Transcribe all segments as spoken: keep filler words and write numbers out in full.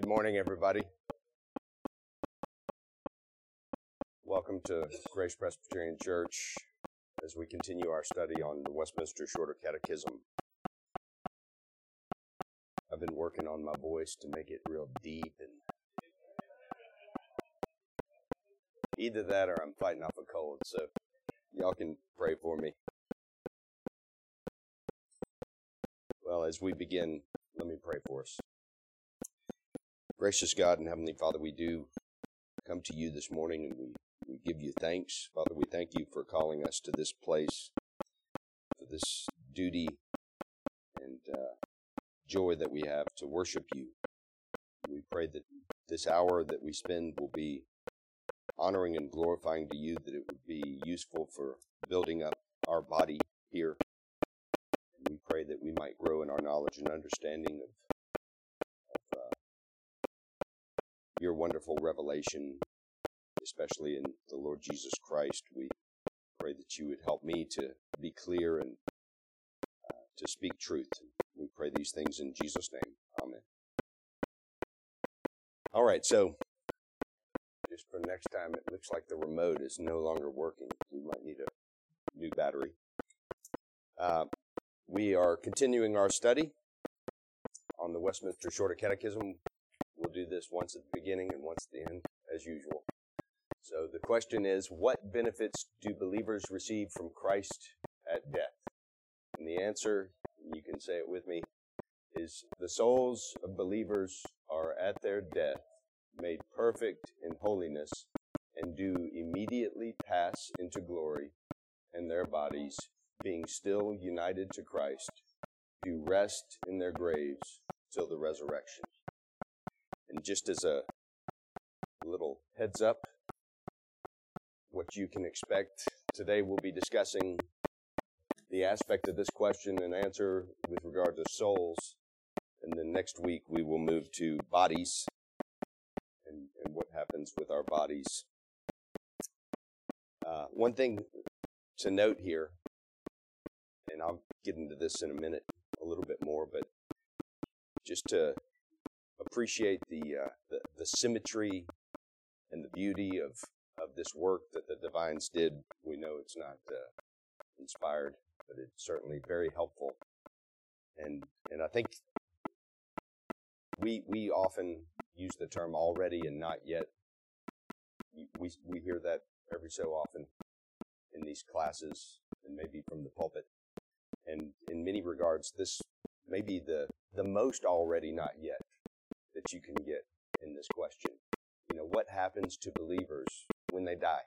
Good morning, everybody. Welcome to Grace Presbyterian Church as we continue our study on the Westminster Shorter Catechism. I've been working on my voice to make it real deep, and either that or I'm fighting off a cold, so y'all can pray for me. Well, as we begin, let me pray for us. Gracious God and Heavenly Father, we do come to you this morning and we, we give you thanks. Father, we thank you for calling us to this place, for this duty and uh, joy that we have to worship you. We pray that this hour that we spend will be honoring and glorifying to you, that it would be useful for building up our body here. And we pray that we might grow in our knowledge and understanding of your wonderful revelation, especially in the Lord Jesus Christ. We pray that you would help me to be clear and uh, to speak truth. We pray these things in Jesus' name. Amen. All right, so just for next time, it looks like the remote is no longer working. We might need a new battery. Uh, we are continuing our study on the Westminster Shorter Catechism. We'll do this once at the beginning and once at the end, as usual. So the question is, what benefits do believers receive from Christ at death? And the answer, you can say it with me, is the souls of believers are at their death made perfect in holiness and do immediately pass into glory, and their bodies, being still united to Christ, do rest in their graves till the resurrection. And just as a little heads up, what you can expect, today we'll be discussing the aspect of this question and answer with regard to souls. And then next week we will move to bodies and, and what happens with our bodies. Uh, one thing to note here, and I'll get into this in a minute a little bit more, but just to appreciate the, uh, the the symmetry and the beauty of, of this work that the divines did. We know it's not uh, inspired, but it's certainly very helpful. And and I think we we often use the term already and not yet. We we hear that every so often in these classes and maybe from the pulpit. And in many regards, this may be the, the most already not yet that you can get in this question. You know, what happens to believers when they die?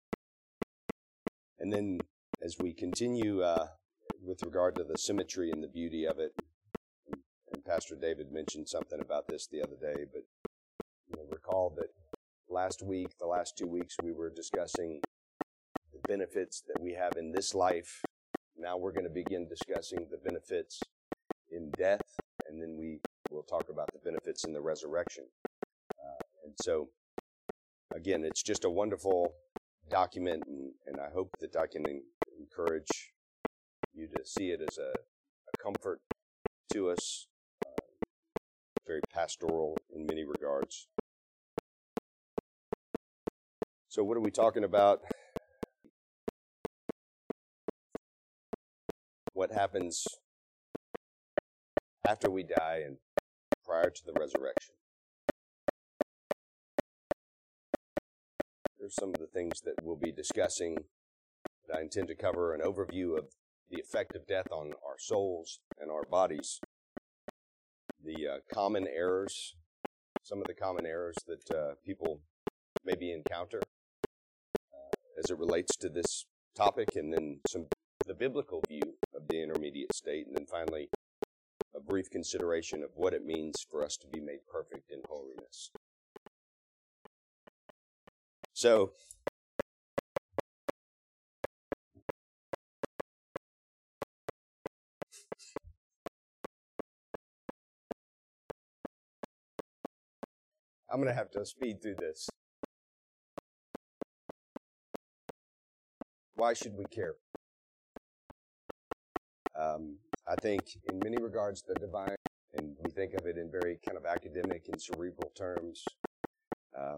And then as we continue uh, with regard to the symmetry and the beauty of it, and, and Pastor David mentioned something about this the other day, but you know, recall that last week, the last two weeks, we were discussing the benefits that we have in this life. Now we're going to begin discussing the benefits in death, and then we We'll talk about the benefits in the resurrection. Uh, and so, again, it's just a wonderful document, and, and I hope that I can en- encourage you to see it as a, a comfort to us, uh, very pastoral in many regards. So what are we talking about? What happens after we die and prior to the resurrection? There's some of the things that we'll be discussing, but I intend to cover an overview of the effect of death on our souls and our bodies, the uh, common errors, some of the common errors that uh, people maybe encounter uh, as it relates to this topic, and then some the biblical view of the intermediate state, and then finally a brief consideration of what it means for us to be made perfect in holiness. So, I'm going to have to speed through this. Why should we care? Um, I think in many regards the divine and we think of it in very kind of academic and cerebral terms. Uh,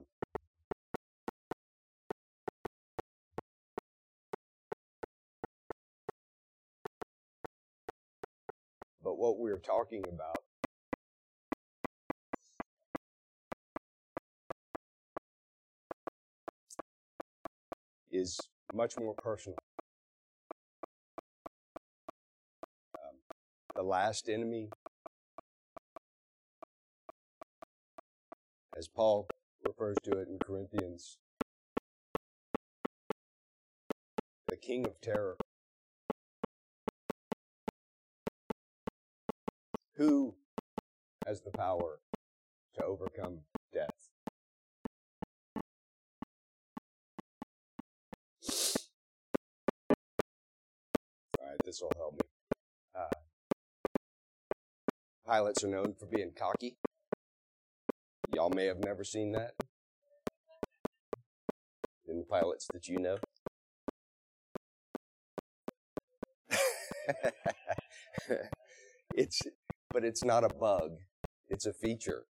but what we're talking about is much more personal. Um, the last enemy, as Paul refers to it in Corinthians, the king of terror, who has the power to overcome death? All right, this will help me. Uh, pilots are known for being cocky. Y'all may have never seen that in the pilots that you know. it's, but it's not a bug. It's a feature.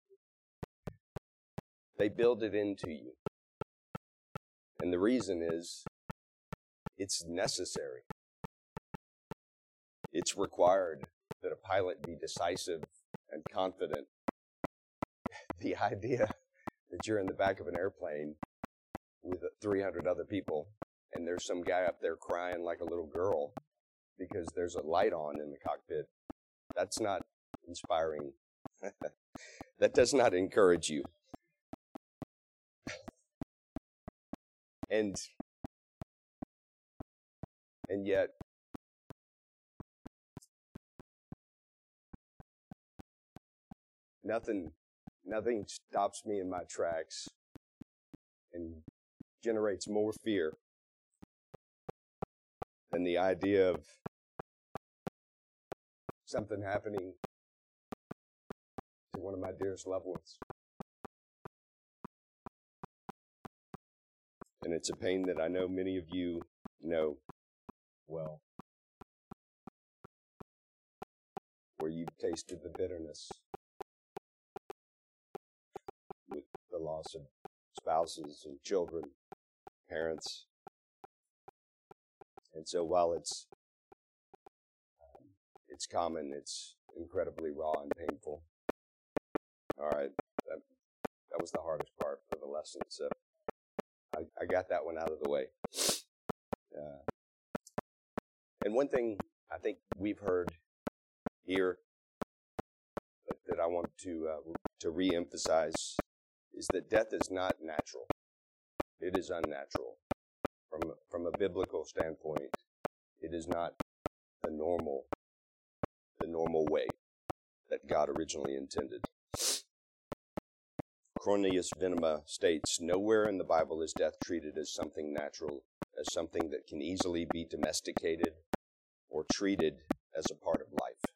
They build it into you. And the reason is it's necessary. It's required that a pilot be decisive and confident. The idea that you're in the back of an airplane with three hundred other people and there's some guy up there crying like a little girl because there's a light on in the cockpit, that's not inspiring. That does not encourage you. And, and yet, nothing, nothing stops me in my tracks and generates more fear than the idea of something happening to one of my dearest loved ones. And it's a pain that I know many of you know well, where you've tasted the bitterness with the loss of spouses and children, parents. And so while it's um, it's common, it's incredibly raw and painful. All right, that, that was the hardest part for the lesson, so I, I got that one out of the way. Uh, and one thing I think we've heard here that, that I want to uh, to re-emphasize is that death is not natural. It is unnatural. From, from a biblical standpoint, it is not the normal, the normal way that God originally intended. Cornelius Venema states, "Nowhere in the Bible is death treated as something natural, as something that can easily be domesticated or treated as a part of life."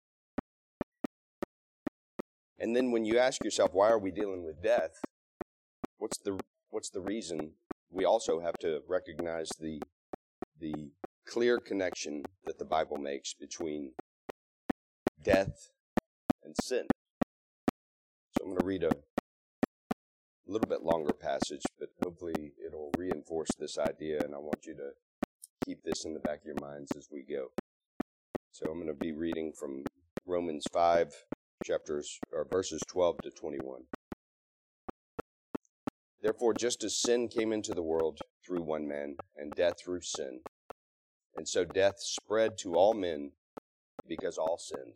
And then when you ask yourself, why are we dealing with death? What's the what's the reason? We also have to recognize the the clear connection that the Bible makes between death and sin. So I'm going to read a little bit longer passage, but hopefully it'll reinforce this idea, and I want you to keep this in the back of your minds as we go. So I'm going to be reading from Romans five, chapters or verses twelve to twenty-one. "Therefore, just as sin came into the world through one man, and death through sin, and so death spread to all men because all sinned.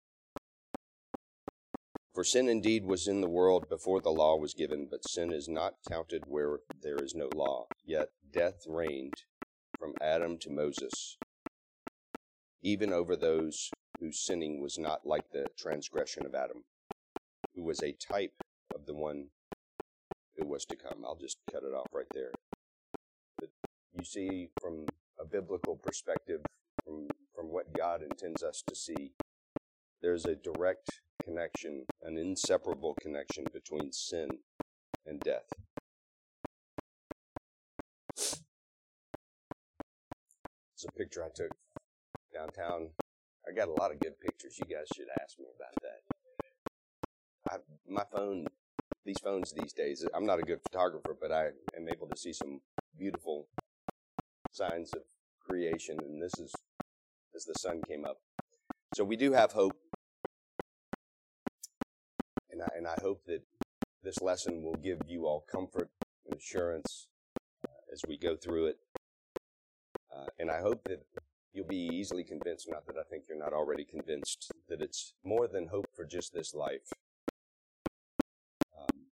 For sin indeed was in the world before the law was given, but sin is not counted where there is no law. Yet death reigned from Adam to Moses, even over those whose sinning was not like the transgression of Adam, who was a type of the one who was to come." I'll just cut it off right there. But you see, from a biblical perspective, from, from what God intends us to see, there's a direct connection, an inseparable connection between sin and death. It's a picture I took downtown I got a lot of good pictures. You guys should ask me about that. I, my phone, these phones these days, I'm not a good photographer, but I am able to see some beautiful signs of creation, and this is as the sun came up. So we do have hope, and I, and I hope that this lesson will give you all comfort and assurance uh, as we go through it. Uh, and I hope that you'll be easily convinced, not that I think you're not already convinced, that it's more than hope for just this life. Um,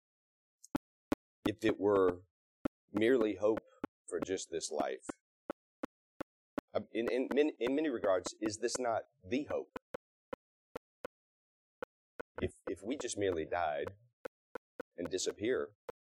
if it were merely hope for just this life, in, in, in many regards, is this not the hope? If, if we just merely died and disappear,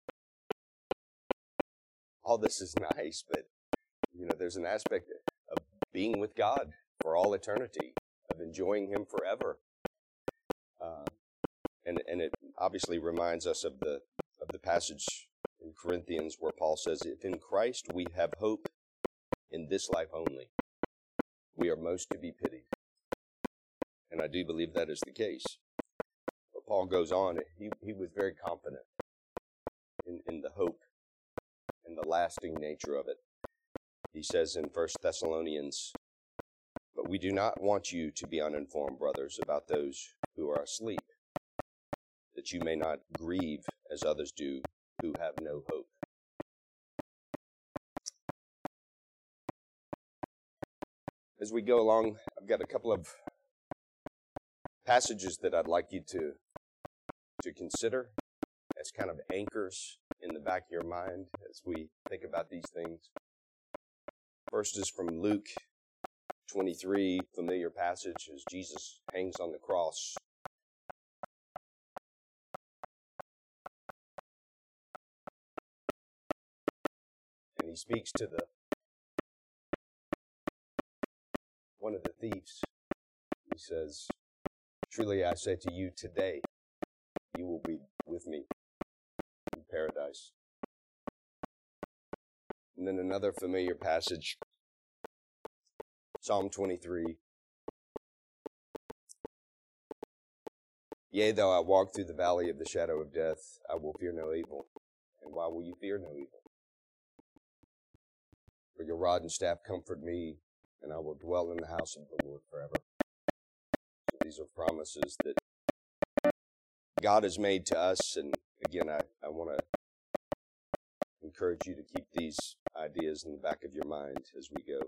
all this is nice, but you know, there's an aspect of being with God for all eternity, of enjoying Him forever. Uh, and, and it obviously reminds us of the, of the passage in Corinthians where Paul says, if in Christ we have hope in this life only, we are most to be pitied. And I do believe that is the case. But Paul goes on, he, he was very confident in, in the hope and the lasting nature of it. He says in First Thessalonians, but we do not want you to be uninformed, brothers, about those who are asleep, that you may not grieve as others do who have no hope. As we go along, I've got a couple of passages that I'd like you to, to consider as kind of anchors in the back of your mind as we think about these things. First is from Luke twenty-three, familiar passage as Jesus hangs on the cross. And he speaks to the one of the thieves. He says, truly I say to you today, you will be with me in paradise. And then another familiar passage, Psalm twenty-three. Yea, though I walk through the valley of the shadow of death, I will fear no evil. And why will you fear no evil? For your rod and staff comfort me, and I will dwell in the house of the Lord forever. So these are promises that God has made to us, and again, I, I want to encourage you to keep these ideas in the back of your mind as we go.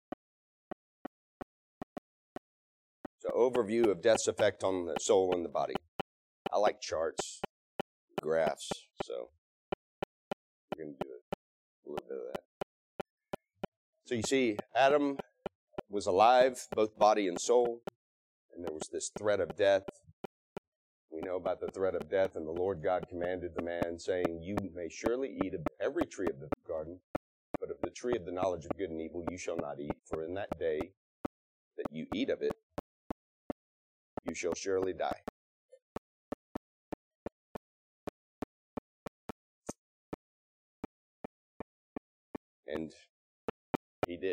So, overview of death's effect on the soul and the body. I like charts, graphs, so we're going to do a little bit of that. So you see, Adam was alive, both body and soul, and there was this threat of death. We know about the threat of death, and the Lord God commanded the man, saying, you may surely eat of every tree of the garden, but of the tree of the knowledge of good and evil you shall not eat, for in that day that you eat of it, you shall surely die. And he did.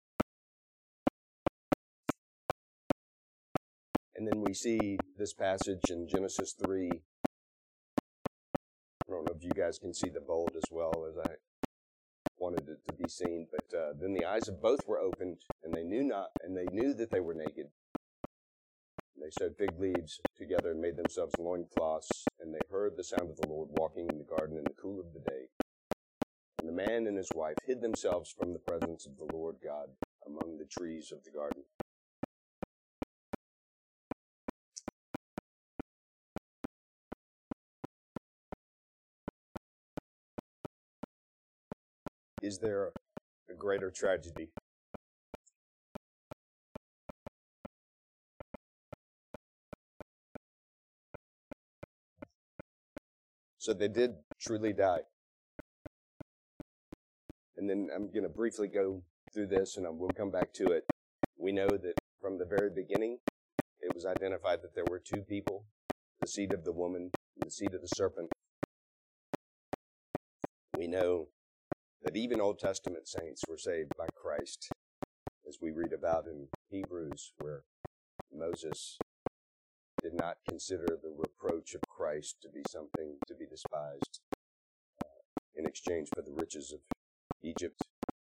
And then we see this passage in Genesis three. I don't know if you guys can see the bold as well as I wanted it to be seen, but uh, then the eyes of both were opened, and they knew not, and they knew that they were naked. And they sewed fig leaves together and made themselves loincloths, and they heard the sound of the Lord walking in the garden in the cool of the day. And the man and his wife hid themselves from the presence of the Lord God among the trees of the garden. Is there a greater tragedy? So they did truly die. And then I'm going to briefly go through this, and we'll come back to it. We know that from the very beginning, it was identified that there were two people, the seed of the woman and the seed of the serpent. We know that even Old Testament saints were saved by Christ, as we read about in Hebrews, where Moses did not consider the reproach of Christ to be something to be despised uh, in exchange for the riches of Egypt.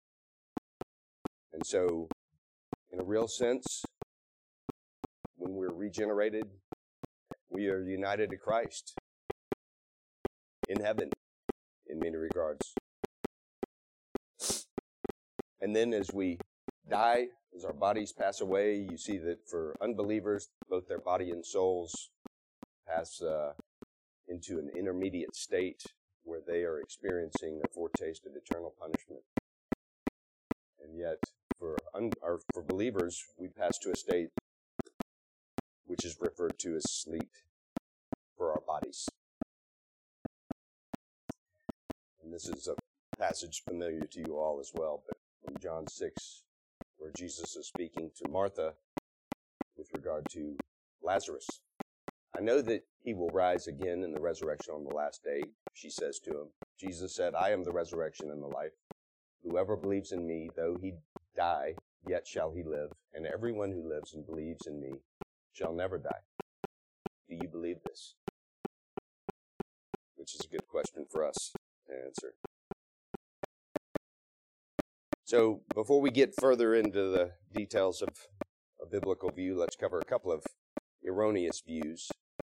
And so, in a real sense, when we're regenerated, we are united to Christ in heaven in many regards. And then as we die, as our bodies pass away, you see that for unbelievers, both their body and souls pass uh, into an intermediate state where they are experiencing a foretaste of eternal punishment. And yet, for un- or for believers, we pass to a state which is referred to as sleep for our bodies. And this is a passage familiar to you all as well, but from John six, where Jesus is speaking to Martha with regard to Lazarus. I know that he will rise again in the resurrection on the last day, she says to him. Jesus said, I am the resurrection and the life. Whoever believes in me, though he die, yet shall he live. And everyone who lives and believes in me shall never die. Do you believe this? Which is a good question for us to answer. So before we get further into the details of a biblical view, let's cover a couple of erroneous views.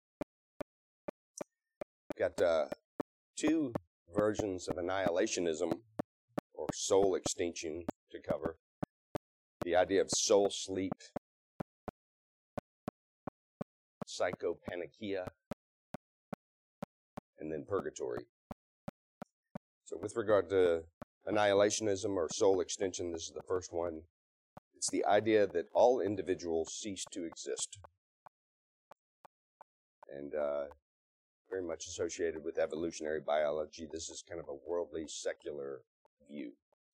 We've got uh, two versions of annihilationism or soul extinction to cover. The idea of soul sleep, psychopaneikia, and then purgatory. So with regard to annihilationism or soul extinction, this is the first one. It's the idea that all individuals cease to exist. And uh, very much associated with evolutionary biology, this is kind of a worldly, secular view.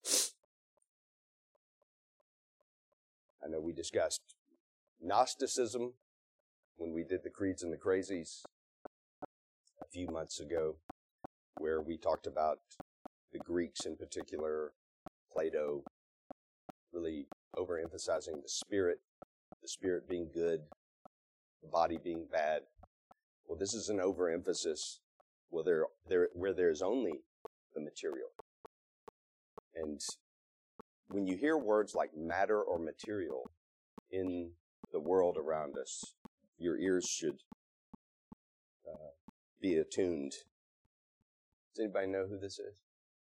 I know we discussed Gnosticism when we did the Creeds and the Crazies a few months ago, where we talked about the Greeks in particular, Plato, really overemphasizing the spirit, the spirit being good, the body being bad. Well, this is an overemphasis where there, there, where there's only the material. And when you hear words like matter or material in the world around us, your ears should uh, be attuned. Does anybody know who this is?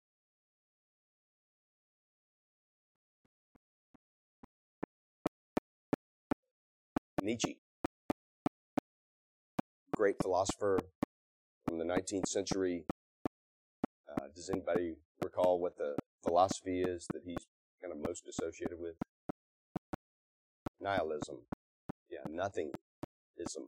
Nietzsche, great philosopher from the nineteenth century. Uh, does anybody recall what the philosophy is that he's kind of most associated with? Nihilism. Yeah, nothingism.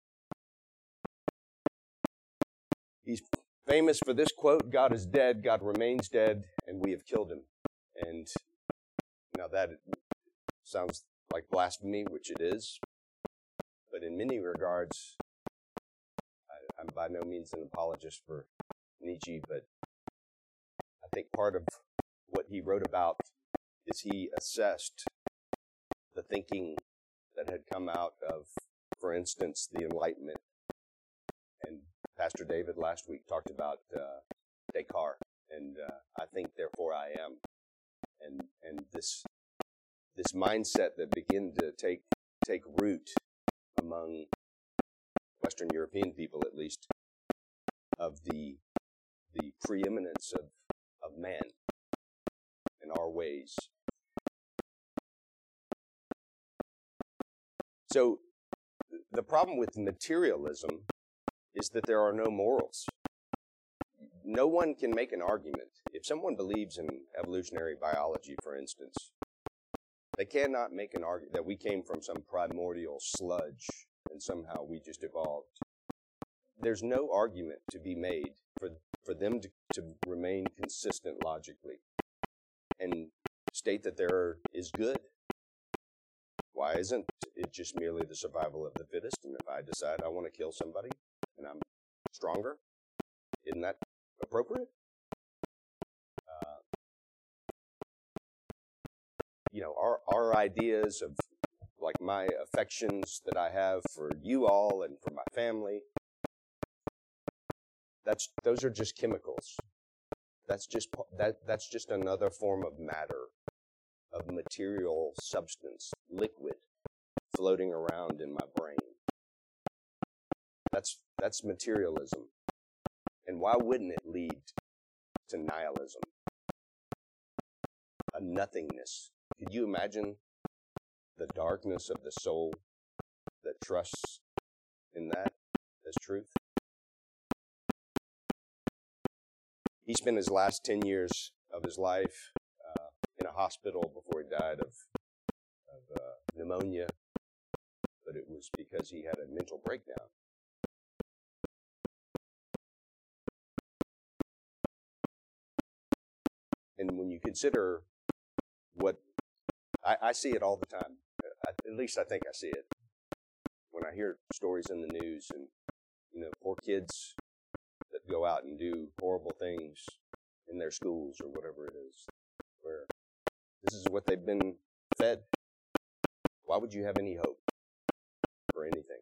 He's famous for this quote, God is dead, God remains dead, and we have killed him. And now that sounds like blasphemy, which it is. But in many regards, I, I'm by no means an apologist for Nietzsche, but I think part of what he wrote about is he assessed the thinking that had come out of, for instance, the Enlightenment. And Pastor David last week talked about uh, Descartes, and uh, I think, therefore I am. And and this this mindset that began to take take root among Western European people, at least, of the the preeminence of, of man and our ways. So the problem with materialism is that there are no morals. No one can make an argument. If someone believes in evolutionary biology, for instance, they cannot make an argument that we came from some primordial sludge and somehow we just evolved. There's no argument to be made for, for them to, to remain consistent logically and state that there is good. Why isn't it just merely the survival of the fittest? And if I decide I want to kill somebody and I'm stronger, isn't that appropriate? Uh, you know, our, our ideas of like my affections that I have for you all and for my family, that's, those are just chemicals. That's just, that, that's just another form of matter, of material substance, liquid, floating around in my brain. That's, that's materialism. And why wouldn't it lead to nihilism? A nothingness. Could you imagine the darkness of the soul that trusts in that as truth? He spent his last ten years of his life uh, in a hospital before he died of, of uh, pneumonia, but it was because he had a mental breakdown. And when you consider what, I, I see it all the time, I, at least I think I see it, when I hear stories in the news and, you know, poor kids that go out and do horrible things in their schools or whatever it is, where this is what they've been fed. Why would you have any hope for anything?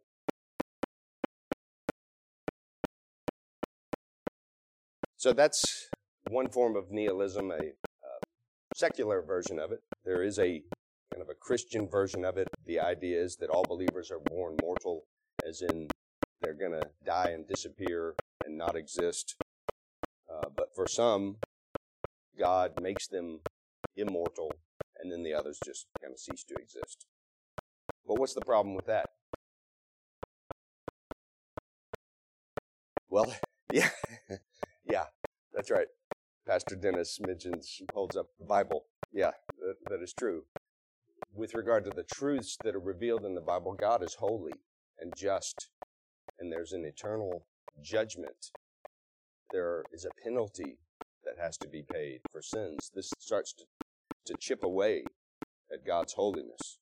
So that's one form of nihilism, a uh, secular version of it. There is a kind of a Christian version of it. The idea is that all believers are born mortal, as in they're going to die and disappear and not exist. Uh, but for some, God makes them immortal, and then the others just kind of cease to exist. But what's the problem with that? Well, yeah, yeah, that's right. Pastor Dennis mentions, holds up the Bible. Yeah, that, that is true. With regard to the truths that are revealed in the Bible, God is holy and just, and there's an eternal judgment. There is a penalty that has to be paid for sins. This starts to, to chip away at God's holiness.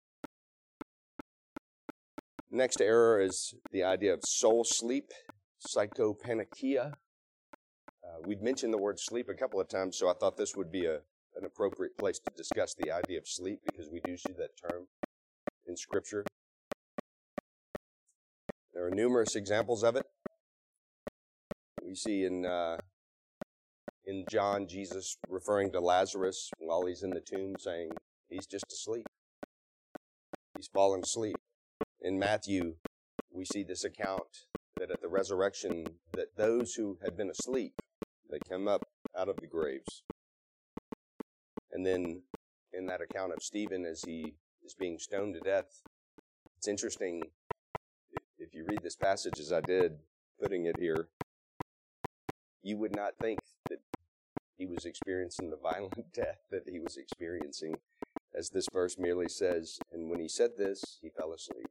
Next error is the idea of soul sleep, psychopaneikia. Uh, we'd mentioned the word sleep a couple of times, so I thought this would be a, an appropriate place to discuss the idea of sleep, because we do see that term in Scripture. There are numerous examples of it. We see in uh, in John, Jesus referring to Lazarus while he's in the tomb, saying he's just asleep. He's fallen asleep. In Matthew, we see this account that at the resurrection, that those who had been asleep, they come up out of the graves. And then in that account of Stephen as he is being stoned to death, it's interesting, if you read this passage as I did, putting it here, you would not think that he was experiencing the violent death that he was experiencing, as this verse merely says, and when he said this, he fell asleep.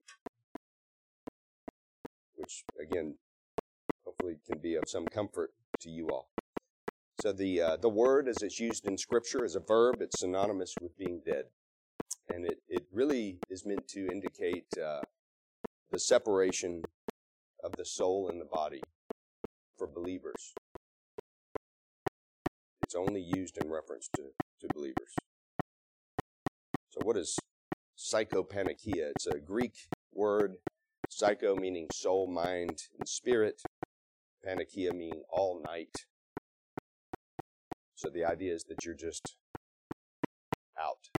Which, again, hopefully can be of some comfort to you all. So the uh, the word, as it's used in Scripture, is a verb. It's synonymous with being dead. And it, it really is meant to indicate uh, the separation of the soul and the body for believers. It's only used in reference to, to believers. So what is psychopaneikia? It's a Greek word, psycho meaning soul, mind, and spirit. Paneikia meaning all night. So the idea is that you're just out.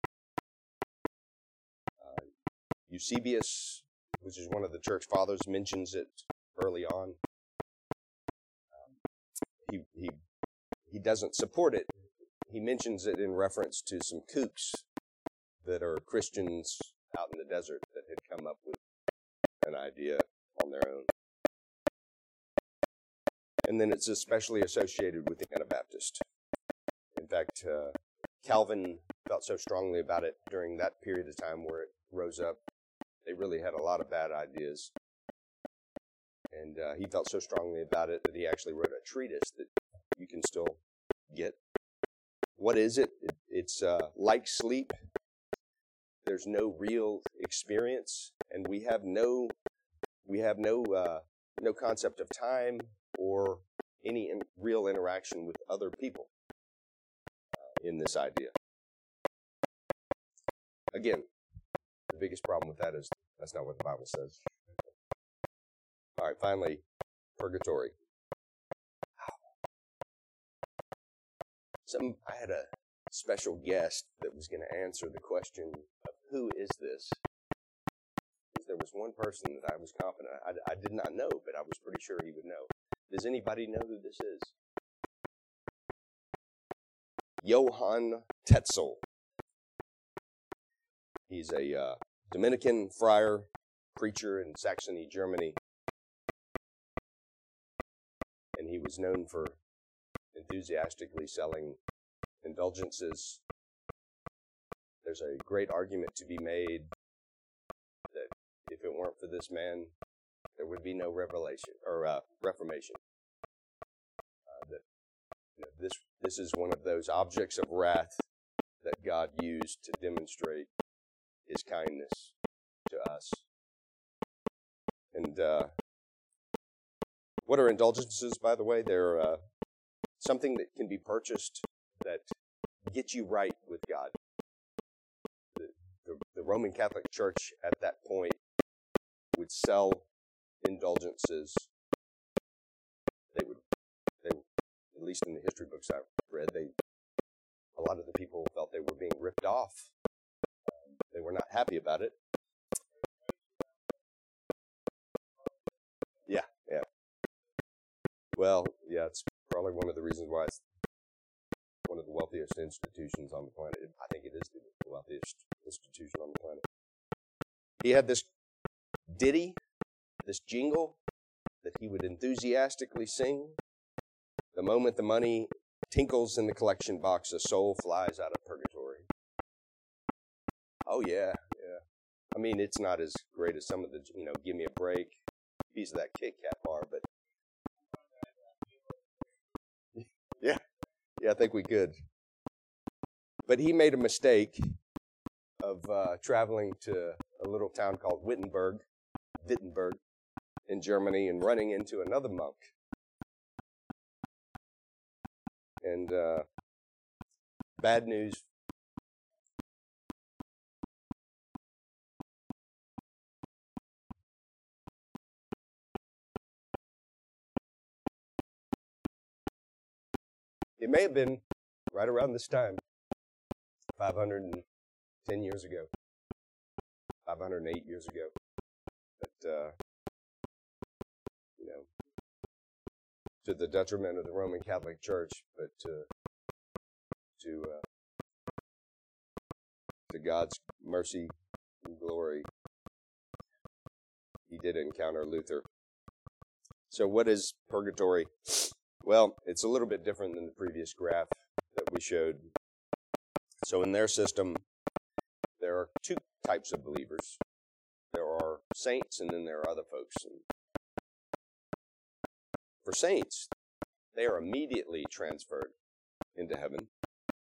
Uh, Eusebius, which is one of the church fathers, mentions it early on. Um, he, he, he doesn't support it. He mentions it in reference to some kooks that are Christians out in the desert that had come up with an idea on their own. And then it's especially associated with the Anabaptist. In fact, uh, Calvin felt so strongly about it during that period of time where it rose up. They really had a lot of bad ideas. And uh, he felt so strongly about it that he actually wrote a treatise that you can still get. What is it? it it's uh, like sleep. There's no real experience, and we have no we have no uh, no concept of time or any in real interaction with other people uh, in this idea. again, the biggest problem with that is that's not what the Bible says. All right, finally, purgatory. Some I had a special guest that was going to answer the question of who is this? Because there was one person that I was confident I, I did not know, but I was pretty sure he would know. Does anybody know who this is? Johann Tetzel. He's a uh, Dominican friar, preacher in Saxony, Germany. And he was known for enthusiastically selling indulgences. There's a great argument to be made that if it weren't for this man, there would be no revelation or uh, reformation. Uh, that you know, this this is one of those objects of wrath that God used to demonstrate His kindness to us. And uh, what are indulgences, by the way? They're uh, something that can be purchased that gets you right with God. The, the, the Roman Catholic Church at that point would sell indulgences. They would, they, at least in the history books I've read, they, a lot of the people felt they were being ripped off. Um, they were not happy about it. Yeah, yeah. Well, yeah, it's probably one of the reasons why it's one of the wealthiest institutions on the planet. I think it is the wealthiest institution on the planet. He had this ditty, this jingle that he would enthusiastically sing. The moment the money tinkles in the collection box, a soul flies out of purgatory. Oh, yeah, yeah. I mean, it's not as great as some of the, you know, Give Me a Break, piece of that Kit Kat bar, but yeah, yeah, I think we could. But he made a mistake of uh, traveling to a little town called Wittenberg, Wittenberg in Germany and running into another monk. And uh, bad news. It may have been right around this time, five hundred ten years ago, five hundred eight years ago, but, uh, you know, to the detriment of the Roman Catholic Church, but to, to, uh, to God's mercy and glory, he did encounter Luther. So what is purgatory? Well, it's a little bit different than the previous graph that we showed. So in their system, there are two types of believers. There are saints, and then there are other folks. And for saints, they are immediately transferred into heaven.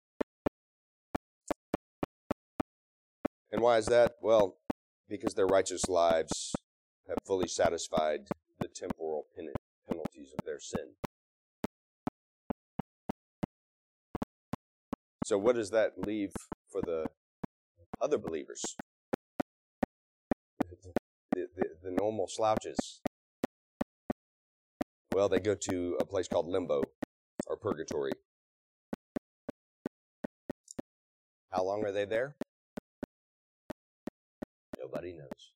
And why is that? Well, because their righteous lives have fully satisfied the temporal penalties of their sin. So what does that leave for the other believers? The, the, the normal slouches. Well, they go to a place called limbo, or purgatory. How long are they there? Nobody knows.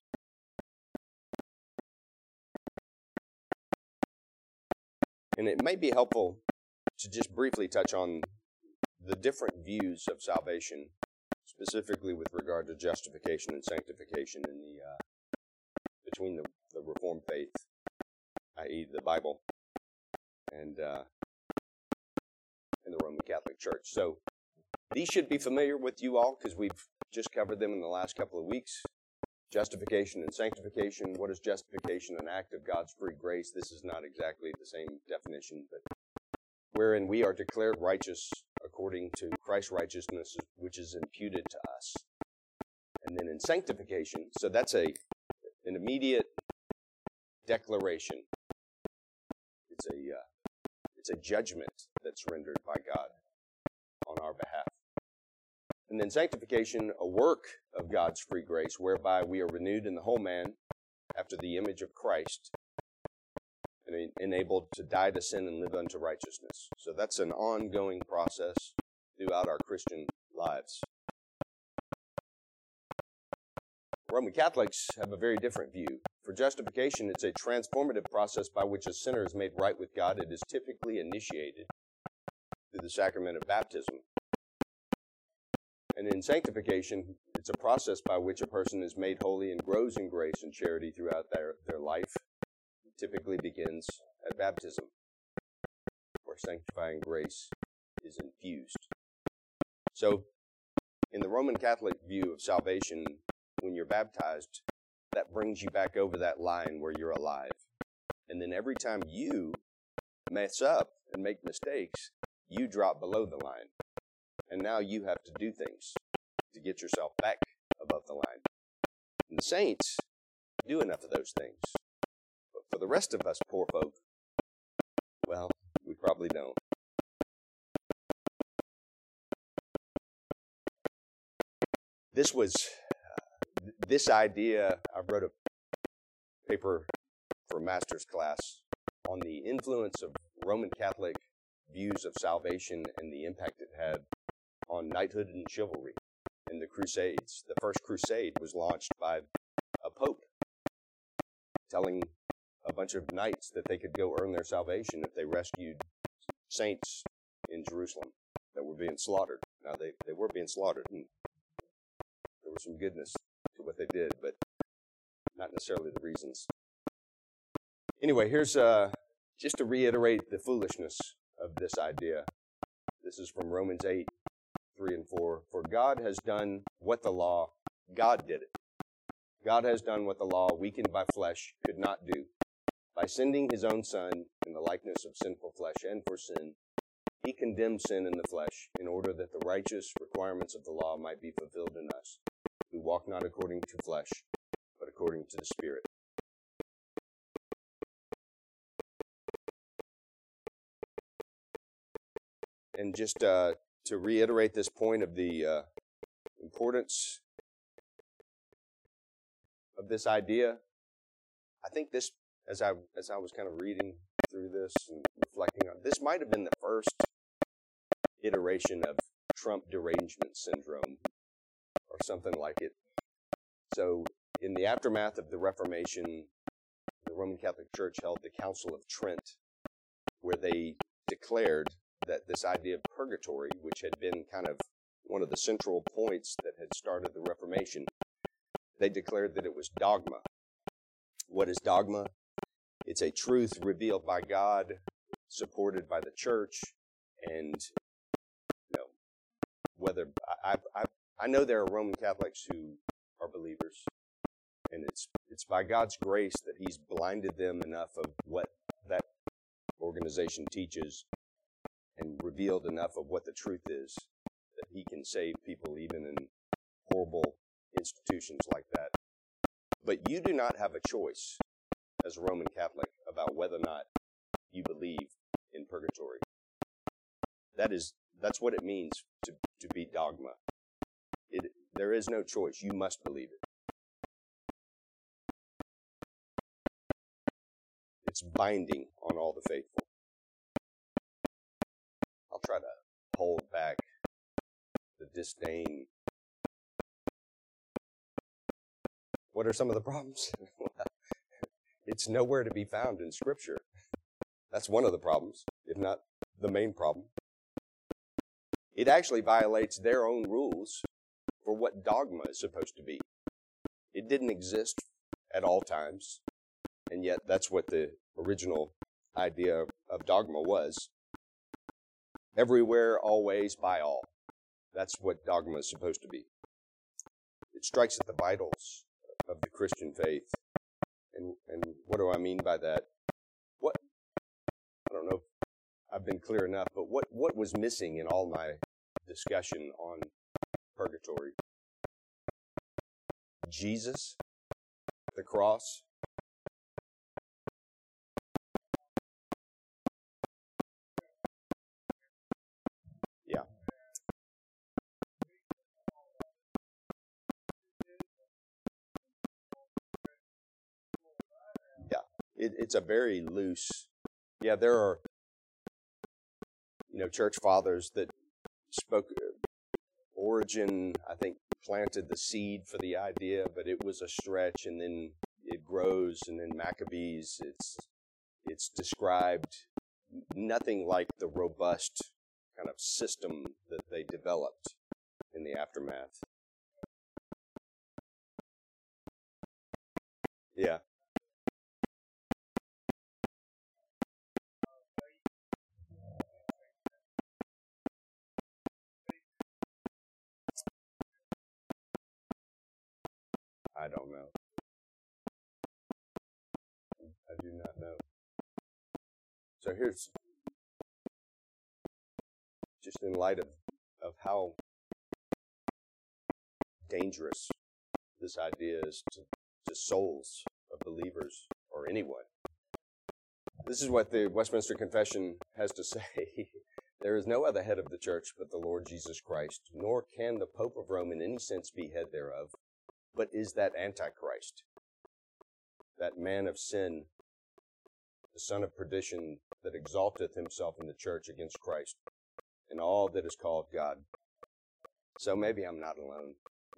And it may be helpful to just briefly touch on the different views of salvation, specifically with regard to justification and sanctification in the uh, between the, the Reformed faith, that is the Bible, and uh, and the Roman Catholic Church. So these should be familiar with you all because we've just covered them in the last couple of weeks. Justification and sanctification. What is justification? An act of God's free grace. This is not exactly the same definition, but wherein we are declared righteous according to Christ's righteousness, which is imputed to us. And then in sanctification, so that's a an immediate declaration. It's a uh, it's a judgment that's rendered by God on our behalf. And then sanctification, a work of God's free grace, whereby we are renewed in the whole man after the image of Christ and enabled to die to sin and live unto righteousness. So that's an ongoing process throughout our Christian lives. Roman Catholics have a very different view. For justification, it's a transformative process by which a sinner is made right with God. It is typically initiated through the sacrament of baptism. And in sanctification, it's a process by which a person is made holy and grows in grace and charity throughout their, their life. It typically begins at baptism, where sanctifying grace is infused. So, in the Roman Catholic view of salvation, when you're baptized, that brings you back over that line where you're alive. And then every time you mess up and make mistakes, you drop below the line. And now you have to do things to get yourself back above the line. And the saints do enough of those things. But for the rest of us poor folk, well, we probably don't. This was, uh, this idea, I wrote a paper for a master's class on the influence of Roman Catholic views of salvation and the impact it had on knighthood and chivalry in the Crusades. The first crusade was launched by a pope telling a bunch of knights that they could go earn their salvation if they rescued saints in Jerusalem that were being slaughtered. Now, they, they were being slaughtered, and there was some goodness to what they did, but not necessarily the reasons. Anyway, here's uh, just to reiterate the foolishness of this idea. This is from Romans eight, three and four. For God has done what the law, God did it. God has done what the law, weakened by flesh, could not do. By sending his own Son in the likeness of sinful flesh and for sin, he condemned sin in the flesh in order that the righteous requirements of the law might be fulfilled in us, who walk not according to flesh, but according to the Spirit. And just uh, to reiterate this point of the uh, importance of this idea, I think this, as I as I was kind of reading through this and reflecting on, this might have been the first iteration of Trump derangement syndrome or something like it. So, in the aftermath of the Reformation, the Roman Catholic Church held the Council of Trent, where they declared that this idea of purgatory, which had been kind of one of the central points that had started the Reformation, they declared that it was dogma. What is dogma? It's a truth revealed by God, supported by the church, and you know, whether I, I I know there are Roman Catholics who are believers, and it's it's by God's grace that He's blinded them enough of what that organization teaches and revealed enough of what the truth is that He can save people even in horrible institutions like that. But you do not have a choice as a Roman Catholic about whether or not you believe in purgatory. That is, that's what it means to, to be dogma. It, there is no choice. You must believe it. It's binding on all the faithful. I'll try to hold back the disdain. What are some of the problems? It's nowhere to be found in Scripture. That's one of the problems, if not the main problem. It actually violates their own rules for what dogma is supposed to be. It didn't exist at all times, and yet that's what the original idea of dogma was. Everywhere, always, by all. That's what dogma is supposed to be. It strikes at the vitals of the Christian faith. And, and what do I mean by that? What, I don't know if I've been clear enough, but what, what was missing in all my discussion on purgatory? Jesus, the cross. Yeah. it, it's a very loose, yeah, there are, you know, church fathers that spoke, Origen, I think, planted the seed for the idea, but it was a stretch, and then it grows, and then Maccabees, it's it's described nothing like the robust kind of system that they developed in the aftermath. Yeah. I don't know. I do not know. So here's, just in light of, of how dangerous this idea is to, to souls of believers or anyone. This is what the Westminster Confession has to say. There is no other head of the church but the Lord Jesus Christ, nor can the Pope of Rome in any sense be head thereof, but is that Antichrist, that man of sin, the son of perdition, that exalteth himself in the church against Christ and all that is called God. So maybe I'm not alone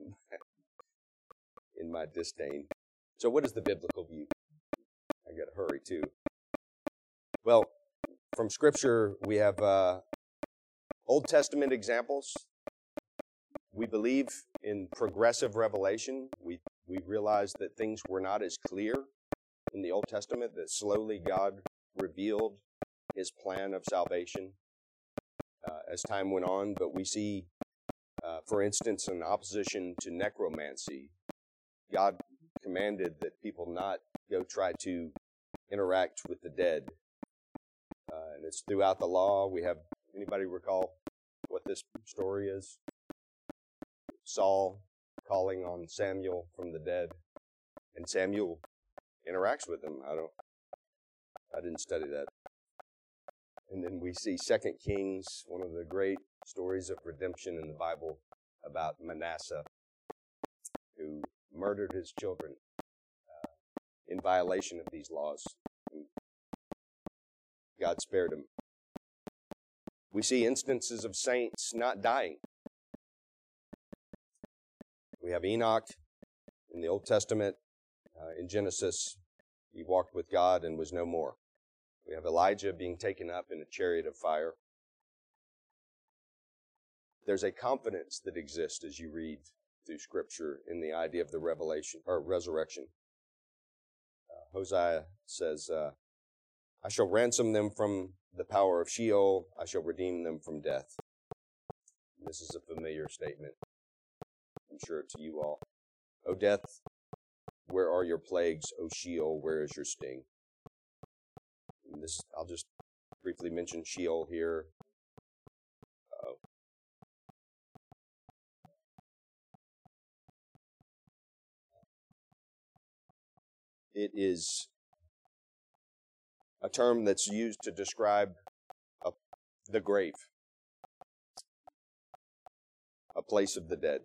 in my disdain. So what is the biblical view? I got to hurry too. Well, from Scripture, we have uh, Old Testament examples. We believe in progressive revelation. We we realize that things were not as clear in the Old Testament, that slowly God revealed his plan of salvation uh, as time went on. But we see, uh, for instance, in opposition to necromancy, God commanded that people not go try to interact with the dead. Uh, and it's throughout the law. We have, anybody recall what this story is? Saul calling on Samuel from the dead, and Samuel interacts with him. I don't, I didn't study that. And then we see Second Kings, one of the great stories of redemption in the Bible, about Manasseh, who murdered his children uh, in violation of these laws. And God spared him. We see instances of saints not dying. We have Enoch in the Old Testament. Uh, in Genesis, he walked with God and was no more. We have Elijah being taken up in a chariot of fire. There's a confidence that exists as you read through Scripture in the idea of the revelation or resurrection. Uh, Hosea says, uh, I shall ransom them from the power of Sheol. I shall redeem them from death. And this is a familiar statement, I'm sure, to you all. O death, where are your plagues? O Sheol, where is your sting? And this, I'll just briefly mention Sheol here. Uh-oh. It is a term that's used to describe a, the grave, a place of the dead.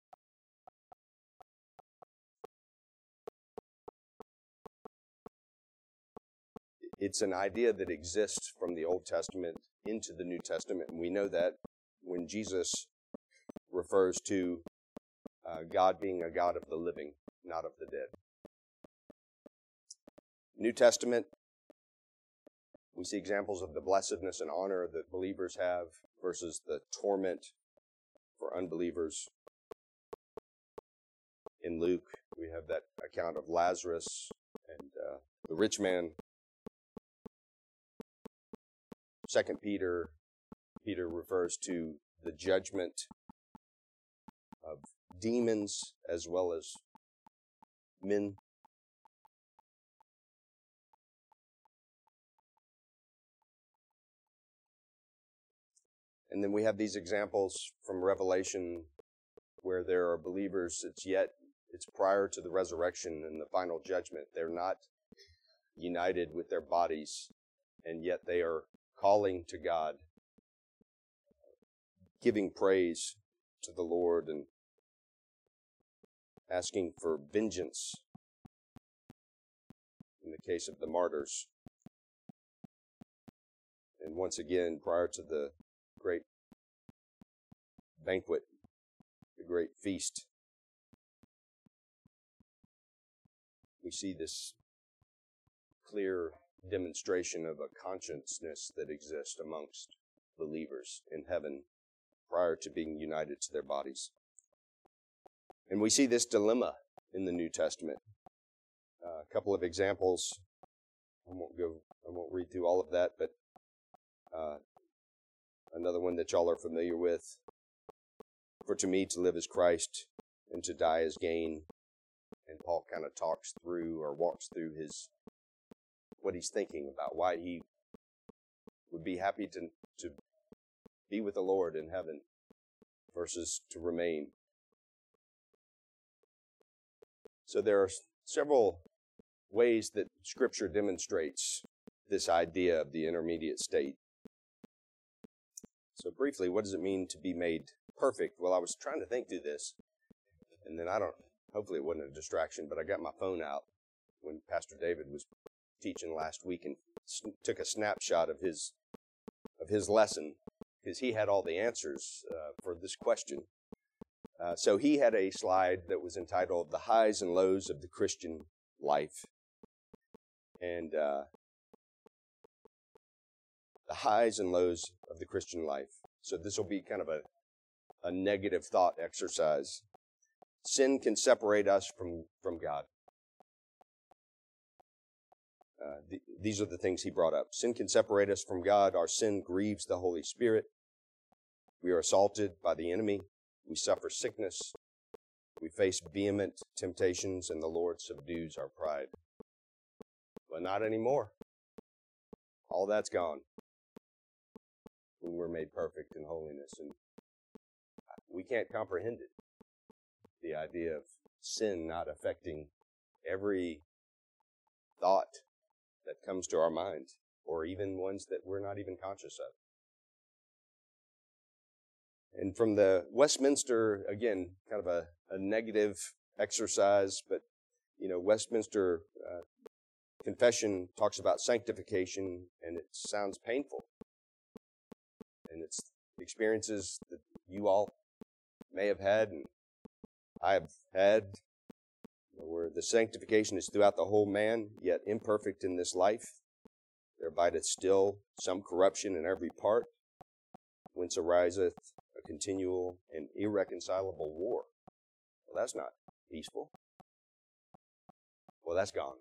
It's an idea that exists from the Old Testament into the New Testament, and we know that when Jesus refers to uh, God being a God of the living, not of the dead. New Testament, we see examples of the blessedness and honor that believers have versus the torment for unbelievers. In Luke, we have that account of Lazarus and uh, the rich man. Second Peter, Peter refers to the judgment of demons as well as men. And then we have these examples from Revelation where there are believers, it's yet, it's prior to the resurrection and the final judgment. They're not united with their bodies, and yet they are calling to God, giving praise to the Lord and asking for vengeance in the case of the martyrs. And once again, prior to the great banquet, the great feast, we see this clear demonstration of a consciousness that exists amongst believers in heaven prior to being united to their bodies. And we see this dilemma in the New Testament. Uh, a couple of examples. I won't go, I won't read through all of that, but uh, another one that y'all are familiar with. For to me to live is Christ, and to die is gain. And Paul kind of talks through or walks through his what he's thinking about, why he would be happy to to be with the Lord in heaven versus to remain. So there are several ways that Scripture demonstrates this idea of the intermediate state. So briefly, what does it mean to be made perfect? Well, I was trying to think through this, and then I don't, hopefully it wasn't a distraction, but I got my phone out when Pastor David was teaching last week and took a snapshot of his of his lesson, because he had all the answers uh, for this question. Uh, so he had a slide that was entitled "The Highs and Lows of the Christian Life," and uh, the highs and lows of the Christian life. So this will be kind of a a negative thought exercise. Sin can separate us from from God. Uh, th- these are the things he brought up. Sin can separate us from God. Our sin grieves the Holy Spirit. We are assaulted by the enemy. We suffer sickness. We face vehement temptations, and the Lord subdues our pride. But not anymore. All that's gone when we're made perfect in holiness. And we can't comprehend it. The idea of sin not affecting every thought that comes to our minds, or even ones that we're not even conscious of. And from the Westminster, again, kind of a, a negative exercise, but, you know, Westminster uh, Confession talks about sanctification, and it sounds painful. And it's experiences that you all may have had, and I have had, where the sanctification is throughout the whole man, yet imperfect in this life. There abideth still some corruption in every part, whence ariseth a continual and irreconcilable war. Well, that's not peaceful. Well, that's gone.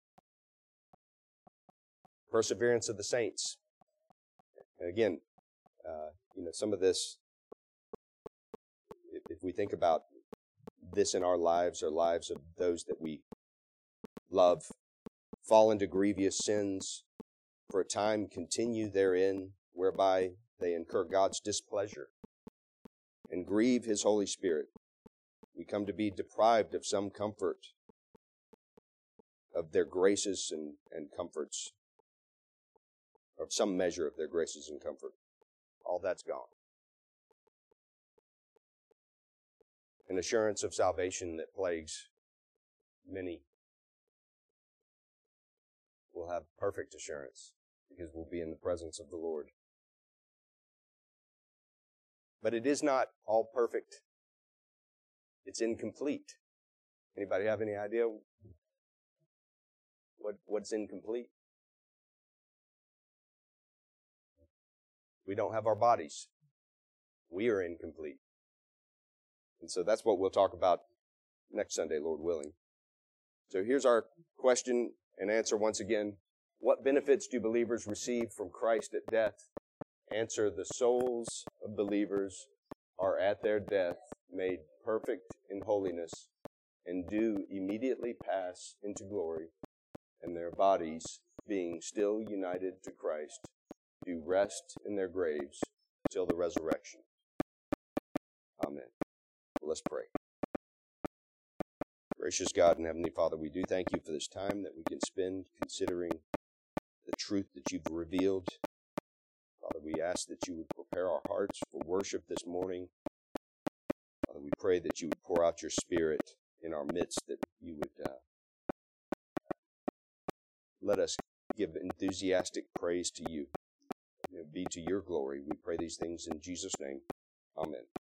Perseverance of the saints. And again, uh, you know, some of this, if, if we think about this in our lives, or lives of those that we love, fall into grievous sins, for a time continue therein, whereby they incur God's displeasure and grieve his Holy Spirit. We come to be deprived of some comfort, of their graces and, and comforts, of some measure of their graces and comfort. All that's gone. An assurance of salvation that plagues many will have perfect assurance, because we'll be in the presence of the Lord. But it is not all perfect. It's incomplete. Anybody have any idea what, what's incomplete? We don't have our bodies. We are incomplete. And so that's what we'll talk about next Sunday, Lord willing. So here's our question and answer once again. What benefits do believers receive from Christ at death? Answer: the souls of believers are at their death made perfect in holiness, and do immediately pass into glory, and their bodies, being still united to Christ, do rest in their graves till the resurrection. Amen. Let's pray. Gracious God and Heavenly Father, we do thank you for this time that we can spend considering the truth that you've revealed. Father, we ask that you would prepare our hearts for worship this morning. Father, we pray that you would pour out your Spirit in our midst, that you would uh, let us give enthusiastic praise to you. It be to your glory. We pray these things in Jesus' name. Amen.